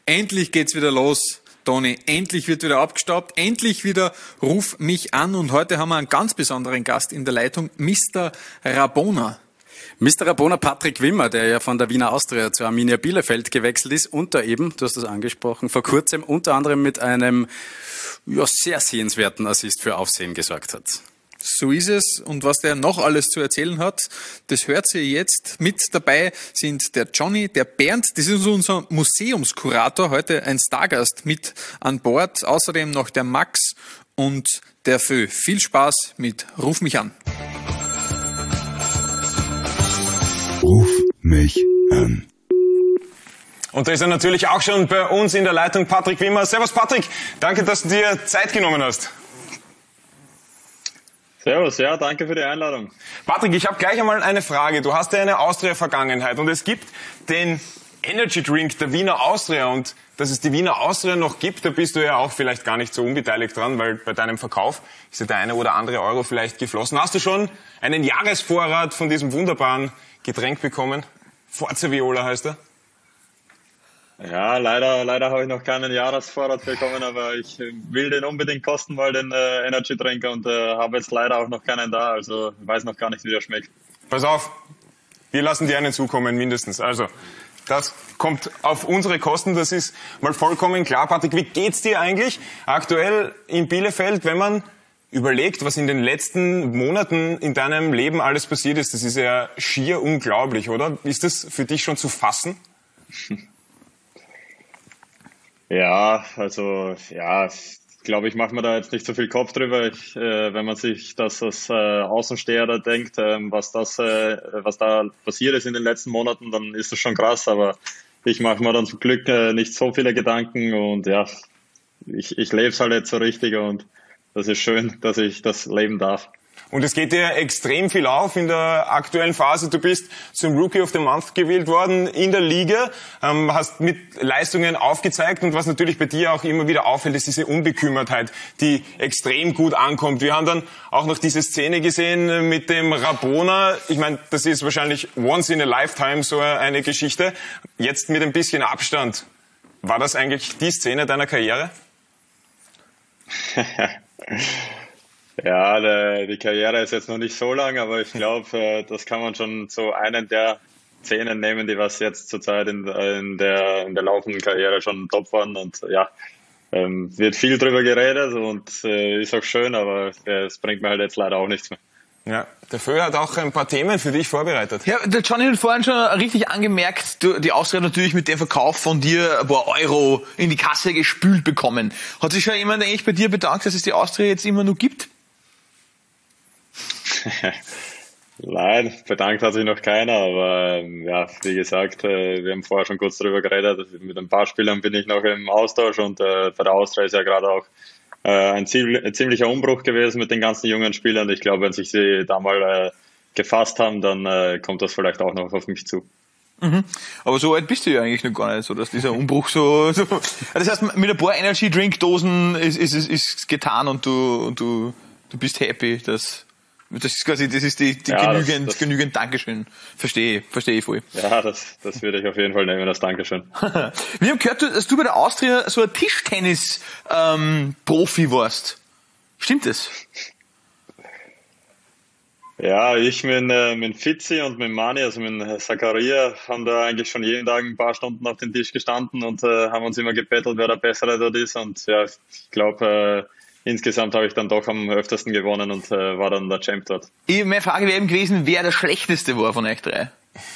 Endlich geht's wieder los, Toni. Endlich wird wieder abgestaubt. Endlich wieder Ruf mich an. Und heute haben wir einen ganz besonderen Gast in der Leitung, Mr. Rabona. Mr. Rabona, Patrick Wimmer, der ja von der Wiener Austria zur Arminia Bielefeld gewechselt ist und da eben, du hast das angesprochen, vor kurzem unter anderem mit einem sehr sehenswerten Assist für Aufsehen gesorgt hat. So ist es. Und was der noch alles zu erzählen hat, das hört ihr jetzt. Mit dabei sind der Johnny, der Bernd, das ist unser Museumskurator, heute ein Stargast mit an Bord. Außerdem noch der Max und der Fö. Viel Spaß mit Ruf mich an. Ruf mich an. Und da ist er natürlich auch schon bei uns in der Leitung, Patrick Wimmer. Servus Patrick, danke, dass du dir Zeit genommen hast. Servus, ja, danke für die Einladung. Patrick, ich habe gleich einmal eine Frage. Du hast ja eine Austria-Vergangenheit und es gibt den Energy Drink der Wiener Austria und dass es die Wiener Austria noch gibt, da bist du ja auch vielleicht gar nicht so unbeteiligt dran, weil bei deinem Verkauf ist ja der eine oder andere Euro vielleicht geflossen. Hast du schon einen Jahresvorrat von diesem wunderbaren Getränk bekommen? Forza Viola heißt er. Ja, leider habe ich noch keinen Jahresvorrat bekommen, aber ich will den unbedingt kosten, weil den Energy Drink und habe jetzt leider auch noch keinen da, also weiß noch gar nicht, wie der schmeckt. Pass auf, wir lassen dir einen zukommen, mindestens. Also, das kommt auf unsere Kosten, das ist mal vollkommen klar. Patrick, wie geht's dir eigentlich aktuell in Bielefeld, wenn man überlegt, was in den letzten Monaten in deinem Leben alles passiert ist? Das ist ja schier unglaublich, oder? Ist das für dich schon zu fassen? Ja, also, ja, ich glaube, ich mache mir da jetzt nicht so viel Kopf drüber. Wenn man sich das als Außensteher da denkt, was da passiert ist in den letzten Monaten, dann ist das schon krass, aber ich mache mir dann zum Glück nicht so viele Gedanken und ja, ich lebe es halt jetzt so richtig und das ist schön, dass ich das leben darf. Und es geht dir extrem viel auf in der aktuellen Phase. Du bist zum Rookie of the Month gewählt worden in der Liga, hast mit Leistungen aufgezeigt und was natürlich bei dir auch immer wieder auffällt, ist diese Unbekümmertheit, die extrem gut ankommt. Wir haben dann auch noch diese Szene gesehen mit dem Rabona. Ich meine, das ist wahrscheinlich once in a lifetime so eine Geschichte. Jetzt mit ein bisschen Abstand. War das eigentlich die Szene deiner Karriere? Ja, die Karriere ist jetzt noch nicht so lang, aber ich glaube, das kann man schon so einen der Szenen nehmen, die was jetzt zurzeit in der laufenden Karriere schon top waren. Und ja, wird viel drüber geredet und ist auch schön, aber es bringt mir halt jetzt leider auch nichts mehr. Ja, der Föhr hat auch ein paar Themen für dich vorbereitet. Ja, der Johnny hat vorhin schon richtig angemerkt, die Austria hat natürlich mit dem Verkauf von dir ein paar Euro in die Kasse gespült bekommen. Hat sich schon jemand eigentlich bei dir bedankt, dass es die Austria jetzt immer nur gibt? Nein, bedankt hat sich noch keiner, aber ja, wie gesagt, wir haben vorher schon kurz darüber geredet. Mit ein paar Spielern bin ich noch im Austausch und bei der Austria ist ja gerade auch ein ziemlicher Umbruch gewesen mit den ganzen jungen Spielern. Ich glaube, wenn sich sie da mal gefasst haben, dann kommt das vielleicht auch noch auf mich zu. Mhm. Aber so alt bist du ja eigentlich noch gar nicht, so dass dieser Umbruch so das heißt, mit ein paar Energy Drink Dosen ist getan und du bist happy, dass das ist quasi, das ist die ja, genügend Dankeschön. Verstehe ich voll. Ja, das würde ich auf jeden Fall nehmen, das Dankeschön. Wir haben gehört, dass du bei der Austria so ein Tischtennis Profi warst. Stimmt das? Ja, ich mit Fitzi und mit Mani, also mit Zakaria, haben da eigentlich schon jeden Tag ein paar Stunden auf den Tisch gestanden und haben uns immer gebettelt, wer der Bessere dort ist. Und ja, ich glaube, insgesamt habe ich dann doch am öftesten gewonnen und war dann der Champ dort. Meine Frage wäre eben gewesen, wer der Schlechteste war von euch drei?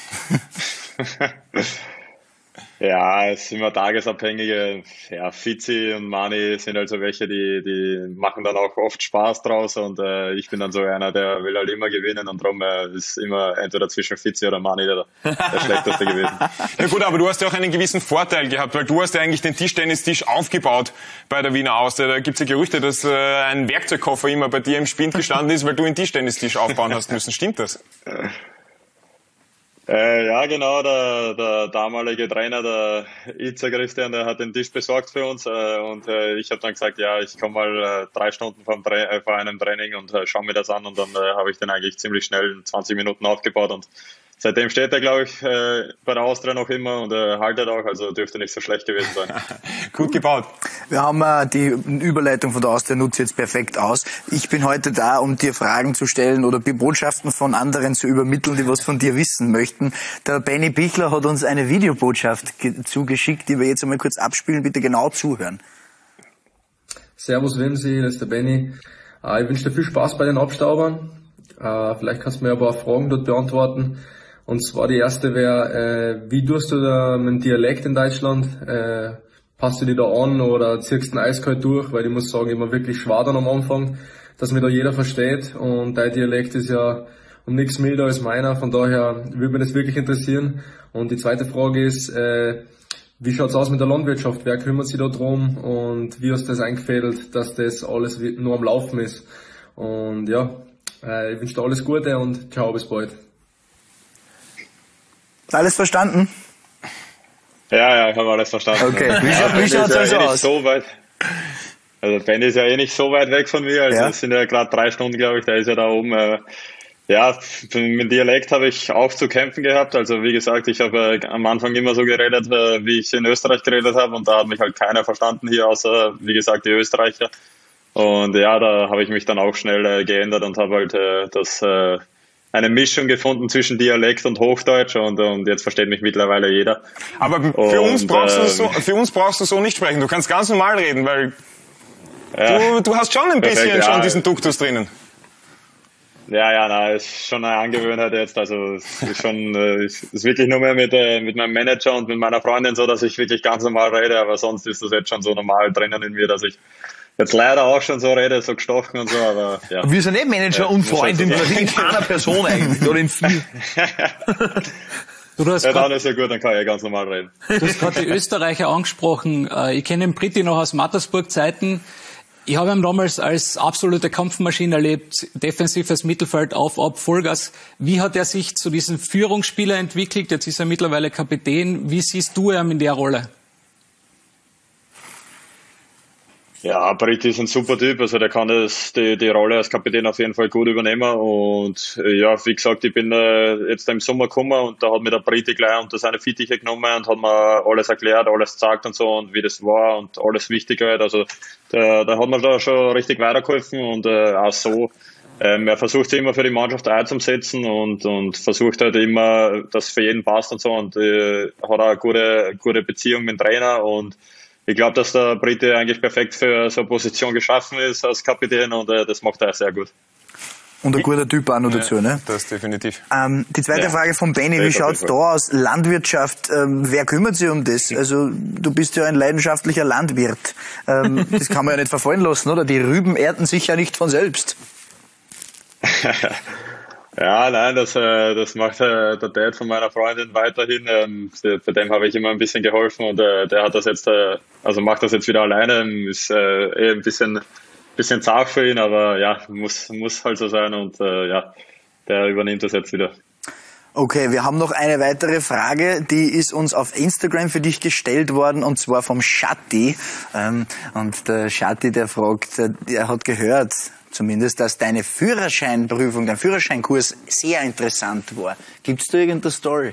Ja, es ist immer tagesabhängige. Ja, Fitzi und Mani sind also welche, die machen dann auch oft Spaß draus und ich bin dann so einer, der will halt immer gewinnen und darum ist immer entweder zwischen Fitzi oder Mani der Schlechteste gewesen. Ja gut, aber du hast ja auch einen gewissen Vorteil gehabt, weil du hast ja eigentlich den Tischtennistisch aufgebaut bei der Wiener Austria. Da gibt's ja Gerüchte, dass ein Werkzeugkoffer immer bei dir im Spind gestanden ist, weil du einen Tischtennistisch aufbauen hast müssen. Stimmt das? Ja, genau, der damalige Trainer, der Itzer Christian, der hat den Tisch besorgt für uns und ich habe dann gesagt, ja, ich komme mal 3 Stunden vor einem Training und schaue mir das an und dann habe ich den eigentlich ziemlich schnell in 20 Minuten aufgebaut und seitdem steht er, glaube ich, bei der Austria noch immer und haltet auch, also dürfte nicht so schlecht gewesen sein. Gut gebaut. Wir haben die Überleitung von der Austria nutzt jetzt perfekt aus. Ich bin heute da, um dir Fragen zu stellen oder Botschaften von anderen zu übermitteln, die was von dir wissen möchten. Der Benny Bichler hat uns eine Videobotschaft zugeschickt, die wir jetzt einmal kurz abspielen. Bitte genau zuhören. Servus Wimsi, das ist der Benny. Ich wünsche dir viel Spaß bei den Abstaubern. Vielleicht kannst du mir ein paar Fragen dort beantworten. Und zwar die erste wäre, wie tust du da mit dem Dialekt in Deutschland? Passt du dich da an oder ziehst du ihn eiskalt durch? Weil ich muss sagen, ich war wirklich schwer dann am Anfang, dass mir da jeder versteht. Und dein Dialekt ist ja um nichts milder als meiner. Von daher würde mich das wirklich interessieren. Und die zweite Frage ist, wie schaut's aus mit der Landwirtschaft? Wer kümmert sich da drum? Und wie hast du das eingefädelt, dass das alles nur am Laufen ist? Und ja, ich wünsche dir alles Gute und ciao, bis bald. Alles verstanden? Ja, ich habe alles verstanden. Okay, wie schaut's also aus? So weit. Also Benny ist ja eh nicht so weit weg von mir, also es sind ja gerade 3 Stunden, glaube ich, der ist ja da oben. Ja, mit dem Dialekt habe ich auch zu kämpfen gehabt. Also wie gesagt, ich habe am Anfang immer so geredet, wie ich in Österreich geredet habe und da hat mich halt keiner verstanden hier, außer wie gesagt die Österreicher. Und ja, da habe ich mich dann auch schnell geändert und habe halt eine Mischung gefunden zwischen Dialekt und Hochdeutsch und jetzt versteht mich mittlerweile jeder. Aber für uns brauchst du so nicht sprechen. Du kannst ganz normal reden, weil du hast schon ein bisschen schon diesen Duktus drinnen. Ja, ist schon eine Angewohnheit jetzt. Also es ist schon, ist wirklich nur mehr mit meinem Manager und mit meiner Freundin so, dass ich wirklich ganz normal rede. Aber sonst ist das jetzt schon so normal drinnen in mir, dass ich jetzt leider auch schon so rede, so gestochen und so. Aber ja. Wir sind Manager und Freundin, also in einer Person eigentlich oder in 4. Dann ist ja gut, dann kann ich ganz normal reden. Du hast gerade die Österreicher angesprochen. Ich kenne den Britti noch aus Mattersburg-Zeiten. Ich habe ihn damals als absolute Kampfmaschine erlebt, defensives Mittelfeld auf, ab, Vollgas. Wie hat er sich zu diesem Führungsspieler entwickelt? Jetzt ist er mittlerweile Kapitän. Wie siehst du ihn in der Rolle? Ja, Britti ist ein super Typ, also der kann die Rolle als Kapitän auf jeden Fall gut übernehmen und ja, wie gesagt, ich bin jetzt im Sommer gekommen und da hat mir der Britti gleich unter seine Fittiche genommen und hat mir alles erklärt, alles gezeigt und so und wie das war und alles Wichtige halt, also da hat mir da schon richtig weitergeholfen und auch so, er versucht sich immer für die Mannschaft einzusetzen und versucht halt immer, dass es für jeden passt und so und hat auch eine gute Beziehung mit dem Trainer und ich glaube, dass der Britti eigentlich perfekt für so eine Position geschaffen ist als Kapitän und das macht er sehr gut. Und ein guter Typ auch noch dazu, ne? Das definitiv. Die zweite Frage von Benny, wie schaut's da aus? Landwirtschaft, wer kümmert sich um das? Also, du bist ja ein leidenschaftlicher Landwirt. Das kann man ja nicht verfallen lassen, oder? Die Rüben ernten sich ja nicht von selbst. Ja, nein, das macht der Dad von meiner Freundin weiterhin. Bei dem habe ich immer ein bisschen geholfen und der hat das jetzt, also macht das jetzt wieder alleine. Ist ein bisschen zart für ihn, aber ja, muss halt so sein und ja, der übernimmt das jetzt wieder. Okay, wir haben noch eine weitere Frage, die ist uns auf Instagram für dich gestellt worden und zwar vom Schatti. Und der Schatti, der fragt, er hat gehört, zumindest, dass deine Führerscheinprüfung, dein Führerscheinkurs sehr interessant war. Gibt's da irgendeine Story?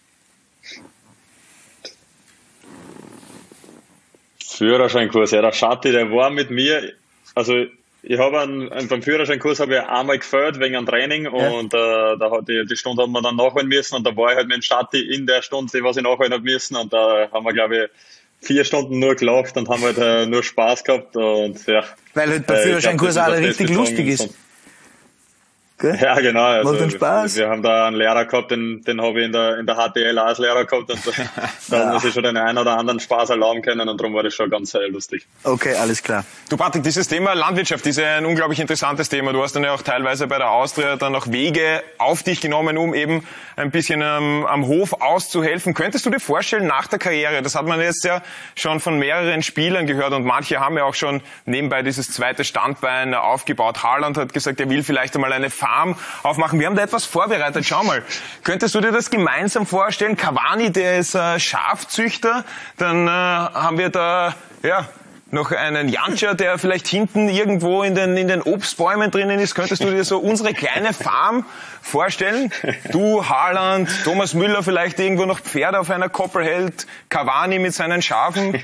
Führerscheinkurs, ja, der Schatti, der war mit mir, also ich habe beim Führerscheinkurs habe ich einmal gefällt wegen einem Training und die Stunde hat man dann nachholen müssen und da war ich halt mit dem Schatti in der Stunde, was ich nachholen habe müssen und da haben wir, glaube ich, 4 Stunden nur gelacht und haben halt nur Spaß gehabt und ja. Weil halt der Führerscheinkurs auch richtig lustig ist. Okay. Ja, genau. Also, macht Spaß. Wir haben da einen Lehrer gehabt, den habe ich in der HTL als Lehrer gehabt und da hat man sich schon den einen oder anderen Spaß erlauben können und darum war das schon ganz lustig. Okay, alles klar. Du Patrick, dieses Thema Landwirtschaft ist ja ein unglaublich interessantes Thema. Du hast dann ja auch teilweise bei der Austria dann noch Wege auf dich genommen, um eben ein bisschen am Hof auszuhelfen. Könntest du dir vorstellen, nach der Karriere, das hat man jetzt ja schon von mehreren Spielern gehört und manche haben ja auch schon nebenbei dieses zweite Standbein aufgebaut. Haaland hat gesagt, er will vielleicht einmal eine Farm aufmachen. Wir haben da etwas vorbereitet. Schau mal, könntest du dir das gemeinsam vorstellen? Cavani, der ist Schafzüchter. Dann haben wir da noch einen Janscher, der vielleicht hinten irgendwo in den Obstbäumen drinnen ist? Könntest du dir so unsere kleine Farm vorstellen? Du, Haaland, Thomas Müller vielleicht irgendwo noch Pferde auf einer Koppel hält, Cavani mit seinen Schafen?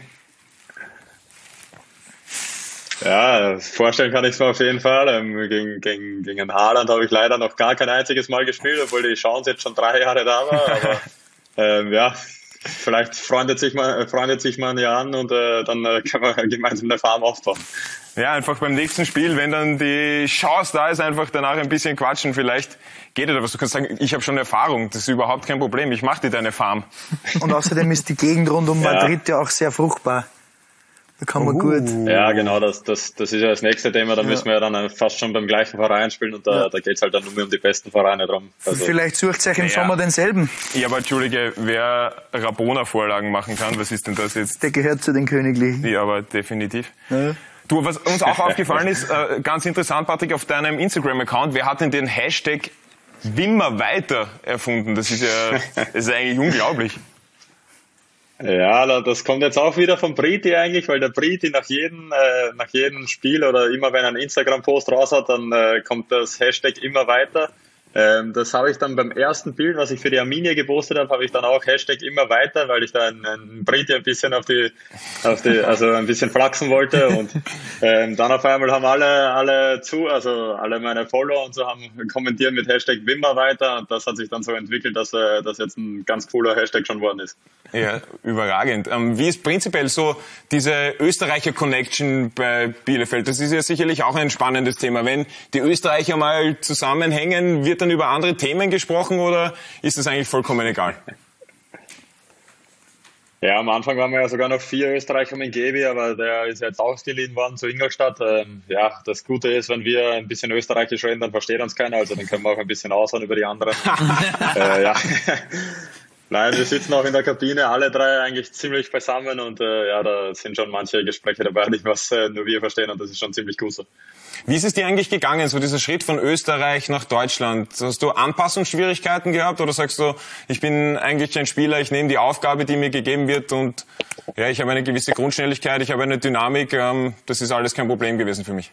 Ja, vorstellen kann ich es mir auf jeden Fall. Gegen Haaland habe ich leider noch gar kein einziges Mal gespielt, obwohl die Chance jetzt schon 3 Jahre da war. Aber ja, vielleicht freundet sich man ja an und dann kann man gemeinsam eine Farm aufbauen. Ja, einfach beim nächsten Spiel, wenn dann die Chance da ist, einfach danach ein bisschen quatschen. Vielleicht geht da was. Du kannst sagen, ich habe schon Erfahrung, das ist überhaupt kein Problem. Ich mache dir deine Farm. Und außerdem ist die Gegend rund um Madrid ja auch sehr fruchtbar. Da kann man gut. Ja, genau, das ist ja das nächste Thema. Da müssen wir ja dann fast schon beim gleichen Verein spielen und da geht's halt dann nur mehr um die besten Vereine drum. Also, vielleicht sucht euch im Sommer denselben. Ja, aber entschuldige, wer Rabona-Vorlagen machen kann, was ist denn das jetzt? Der gehört zu den Königlichen. Ja, aber definitiv. Ja. Du, was uns auch aufgefallen ist, ganz interessant, Patrick, auf deinem Instagram-Account, wer hat denn den Hashtag Wimmer-Weiter erfunden? Das ist eigentlich unglaublich. Ja, das kommt jetzt auch wieder vom Briti eigentlich, weil der Briti nach jedem Spiel oder immer wenn er einen Instagram-Post raus hat, dann kommt das Hashtag immer weiter. Das habe ich dann beim ersten Bild, was ich für die Arminia gepostet habe ich dann auch Hashtag immer weiter, weil ich da einen Briti ein bisschen also ein bisschen flachsen wollte und dann auf einmal haben alle meine Follower und so haben kommentiert mit Hashtag Wimmer weiter und das hat sich dann so entwickelt, dass das jetzt ein ganz cooler Hashtag schon worden ist. Ja, überragend. Wie ist prinzipiell so diese Österreicher-Connection bei Bielefeld? Das ist ja sicherlich auch ein spannendes Thema. Wenn die Österreicher mal zusammenhängen, wird dann über andere Themen gesprochen oder ist das eigentlich vollkommen egal? Ja, am Anfang waren wir ja sogar noch 4 Österreicher mit Gebi, aber der ist jetzt ausgeliehen worden zu Ingolstadt. Ja, das Gute ist, wenn wir ein bisschen Österreichisch reden, dann versteht uns keiner, also dann können wir auch ein bisschen aushauen über die anderen. Ja. Nein, wir sitzen auch in der Kabine, alle 3 eigentlich ziemlich beisammen und da sind schon manche Gespräche dabei, die was nur wir verstehen und das ist schon ziemlich gut so. Wie ist es dir eigentlich gegangen, so dieser Schritt von Österreich nach Deutschland? Hast du Anpassungsschwierigkeiten gehabt oder sagst du, ich bin eigentlich ein Spieler, ich nehme die Aufgabe, die mir gegeben wird und ja, ich habe eine gewisse Grundschnelligkeit, ich habe eine Dynamik, das ist alles kein Problem gewesen für mich?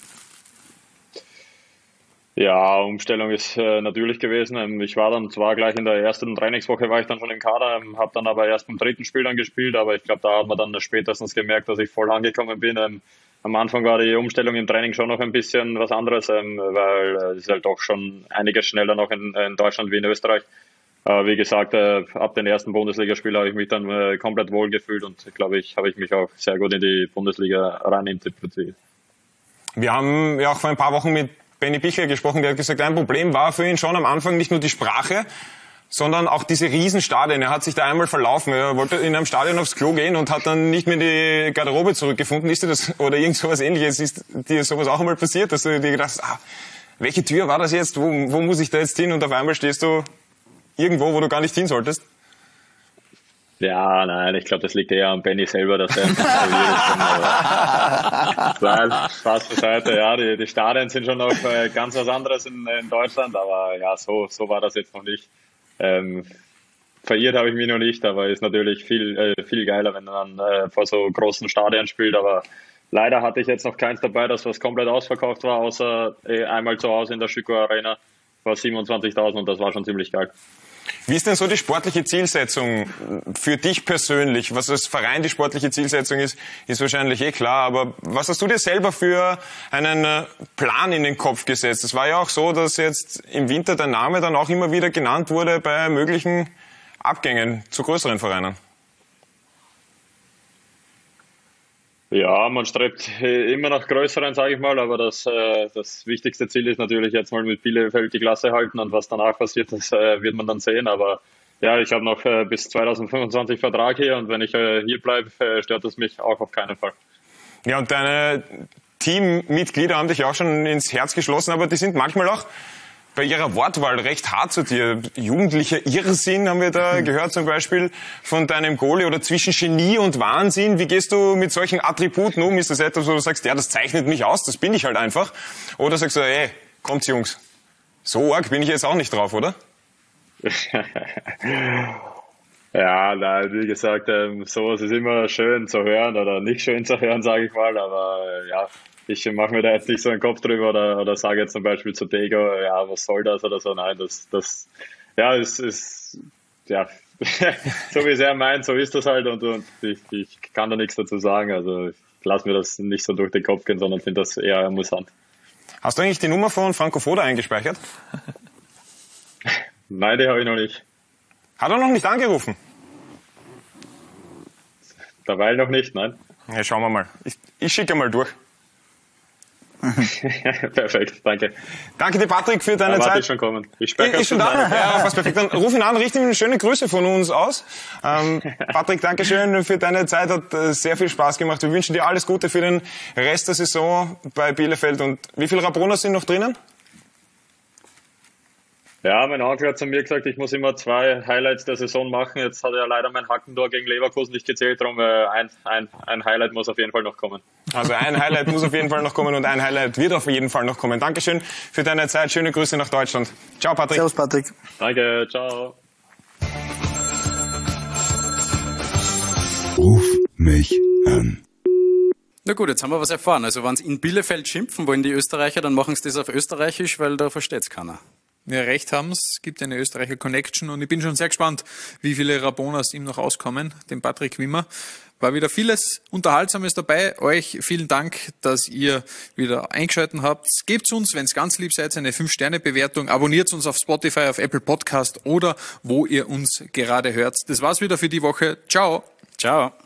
Ja, Umstellung ist natürlich gewesen. Ich war dann zwar gleich in der ersten Trainingswoche war ich dann schon im Kader, habe dann aber erst beim 3. Spiel dann gespielt, aber ich glaube, da hat man dann spätestens gemerkt, dass ich voll angekommen bin. Am Anfang war die Umstellung im Training schon noch ein bisschen was anderes, weil es ist halt doch schon einiges schneller noch in Deutschland wie in Österreich. Wie gesagt, ab den ersten Bundesligaspiel habe ich mich dann komplett wohl gefühlt und glaube ich, habe ich mich auch sehr gut in die Bundesliga rein interpretiert. Wir haben ja auch vor ein paar Wochen mit Benny Bichler gesprochen, der hat gesagt, ein Problem war für ihn schon am Anfang nicht nur die Sprache, sondern auch diese Riesenstadien. Er hat sich da einmal verlaufen. Er wollte in einem Stadion aufs Klo gehen und hat dann nicht mehr in die Garderobe zurückgefunden. Ist dir das, oder irgend sowas Ähnliches, ist dir sowas auch einmal passiert, dass du dir gedacht hast, welche Tür war das jetzt? Wo muss ich da jetzt hin? Und auf einmal stehst du irgendwo, wo du gar nicht hin solltest? Ja, nein, ich glaube, das liegt eher an Benny selber, dass er Nein, Spaß beiseite. Ja, die Stadien sind schon noch ganz was anderes in Deutschland, aber ja, so war das jetzt noch nicht. Verirrt habe ich mich noch nicht, aber ist natürlich viel geiler, wenn man vor so großen Stadien spielt, aber leider hatte ich jetzt noch keins dabei, das was komplett ausverkauft war, außer einmal zu Hause in der Schüko Arena vor 27.000 und das war schon ziemlich geil. Wie ist denn so die sportliche Zielsetzung für dich persönlich? Was als Verein die sportliche Zielsetzung ist wahrscheinlich klar. Aber was hast du dir selber für einen Plan in den Kopf gesetzt? Es war ja auch so, dass jetzt im Winter dein Name dann auch immer wieder genannt wurde bei möglichen Abgängen zu größeren Vereinen. Ja, man strebt immer nach größeren, sage ich mal, aber das wichtigste Ziel ist natürlich jetzt mal mit Bielefeld die Klasse halten und was danach passiert, das wird man dann sehen, aber ja, ich habe noch bis 2025 Vertrag hier und wenn ich hier bleibe, stört das mich auch auf keinen Fall. Ja, und deine Teammitglieder haben dich auch schon ins Herz geschlossen, aber die sind manchmal auch bei ihrer Wortwahl recht hart zu dir. Jugendlicher Irrsinn haben wir da gehört zum Beispiel von deinem Goalie oder zwischen Genie und Wahnsinn. Wie gehst du mit solchen Attributen um? Ist das etwas, wo du sagst, ja, das zeichnet mich aus, das bin ich halt einfach? Oder sagst du, ey, kommt's Jungs, so arg bin ich jetzt auch nicht drauf, oder? Ja, nein, wie gesagt, sowas ist immer schön zu hören oder nicht schön zu hören, sage ich mal, aber ja, ich mache mir da jetzt nicht so einen Kopf drüber oder sage jetzt zum Beispiel zu Dego, ja, was soll das oder so, nein, das ja, es ist, ja, so wie es er meint, so ist das halt und ich kann da nichts dazu sagen, also ich lasse mir das nicht so durch den Kopf gehen, sondern finde das eher amüsant. Hast du eigentlich die Nummer von Franco Foda eingespeichert? Nein, die habe ich noch nicht. Hat er noch nicht angerufen? Derweil noch nicht, nein. Ja, schauen wir mal. Ich schicke mal durch. Perfekt, danke. Danke dir, Patrick, für deine Zeit. Ich schon kommen. Ich spreche ist schon da? Ja, fast perfekt. Dann ruf ihn an, richte ihm schöne Grüße von uns aus. Patrick, danke schön für deine Zeit, hat sehr viel Spaß gemacht. Wir wünschen dir alles Gute für den Rest der Saison bei Bielefeld. Und wie viele Rabroner sind noch drinnen? Ja, mein Onkel hat zu mir gesagt, ich muss immer 2 Highlights der Saison machen. Jetzt hat er leider mein Hackentor gegen Leverkusen nicht gezählt, darum ein Highlight muss auf jeden Fall noch kommen. Also ein Highlight muss auf jeden Fall noch kommen und ein Highlight wird auf jeden Fall noch kommen. Dankeschön für deine Zeit, schöne Grüße nach Deutschland. Ciao, Patrick. Servus, Patrick. Danke, ciao. Ruf mich an. Na gut, jetzt haben wir was erfahren. Also wenn sie in Bielefeld schimpfen wollen, die Österreicher, dann machen sie das auf Österreichisch, weil da versteht's keiner. Ja, recht haben es gibt eine Österreicher Connection und ich bin schon sehr gespannt, wie viele Raboners ihm noch auskommen, dem Patrick Wimmer. War wieder vieles Unterhaltsames dabei. Euch vielen Dank, dass ihr wieder eingeschaltet habt. Gebt uns, wenn es ganz lieb seid, eine 5-Sterne-Bewertung. Abonniert uns auf Spotify, auf Apple Podcast oder wo ihr uns gerade hört. Das war's wieder für die Woche. Ciao. Ciao.